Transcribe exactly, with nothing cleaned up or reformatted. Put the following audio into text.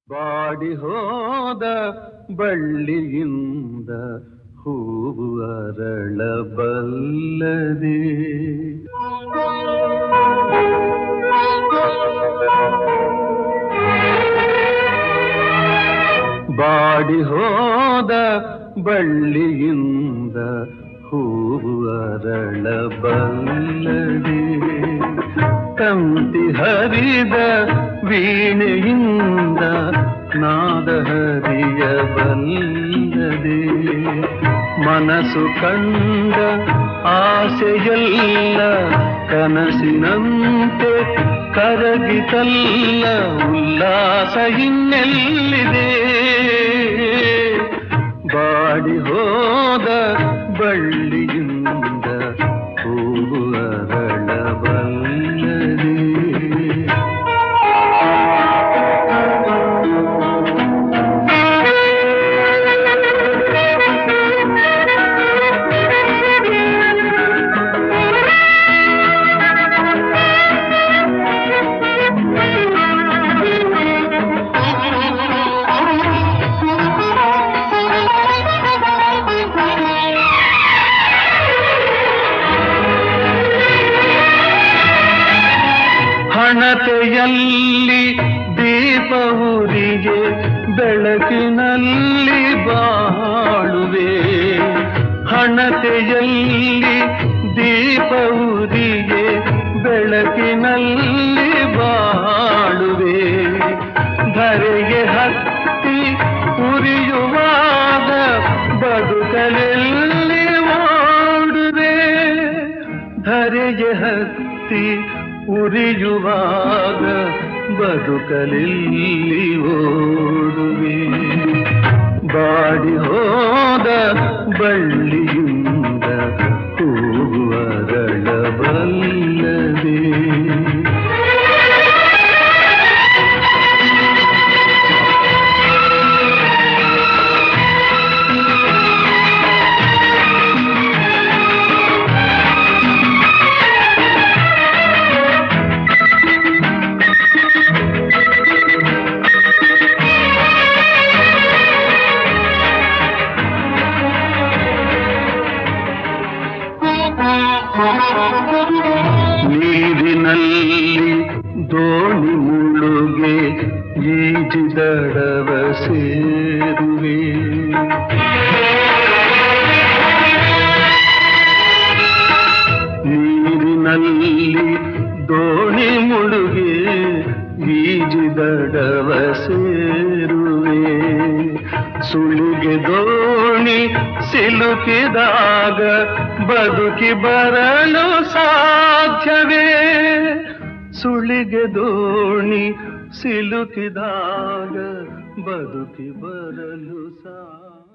Body ಹೋದ ಬಳ್ಳಿಯಿಂದ ಹೂವು ಅರಳಬಲ್ಲದೆ. Body ಹೋದ ಬಳ್ಳಿಯಿಂದ ಹೂವು ಅರಳಬಲ್ಲದೆ. ತಂತಿ ಹರಿದ ವೀಣೆಯಿಂದ ನಾದ ಹರಿಯಬಲ್ಲದೆ. ಮನಸ್ಸು ಕಂಡ ಆಸೆಯಲ್ಲ ಕನಸಿನಂತೆ ಕರಗಿತಲ್ಲ. ಉಲ್ಲಾಸ ಇನ್ನೆಲ್ಲಿದೆ? ಬಾಡಿ ಹೋದ ಬಳ್ಳಿಯಿಂದ ಹೂವು ಅರಳಬಲ್ಲದೆ. ಹಣತೆಯಲ್ಲಿ ದೀಪ ಉರಿಗೆ ಬೆಳಕಿನಲ್ಲಿ ಬಾಳುವೆ. ಹಣತೆಯಲ್ಲಿ ದೀಪ ಉರಿಗೆ ಬೆಳಕಿನಲ್ಲಿ ಬಾಳುವೆ. ಧರೆಗೆ ಹತ್ತಿ ಉರಿಯುವಾಗ ಬದುಕಲೆಲ್ಲಿ ಓಡುವೆ. ಧರೆಗೆ ಹತ್ತಿ ಉರಿಯುವಾಗ ಬದುಕಲಿಲ್ಲಿ ಓಡುವೆ. ಬಾಡಿ ಹೋದ ಬಳ್ಳಿಯಿಂದ ಹೂವು ಅರಳಬಲ್ಲದೆ. ನೀರಿನಲ್ಲಿ ದೋಣಿ ಮುಳುಗೆ ಈಜಿದಡವ ಸೇರುವೆ. ನೀರಿನಲ್ಲಿ ದೋಣಿ ಮುಳುಗೆ ಈಜಿದಡವ ಸೇರುವೆ. ಸುಳಿಗೆ ದೋಣಿ ಸಿಲುಕಿದಾಗ ಬದುಕಿ ಬರಲು ಸಾಧ್ಯವೇ? ಸುಳಿಗೆ ದೋಣಿ ಸಿಲುಕಿದಾಗ ಬದುಕಿ ಬರಲು ಸಾಧ್ಯ.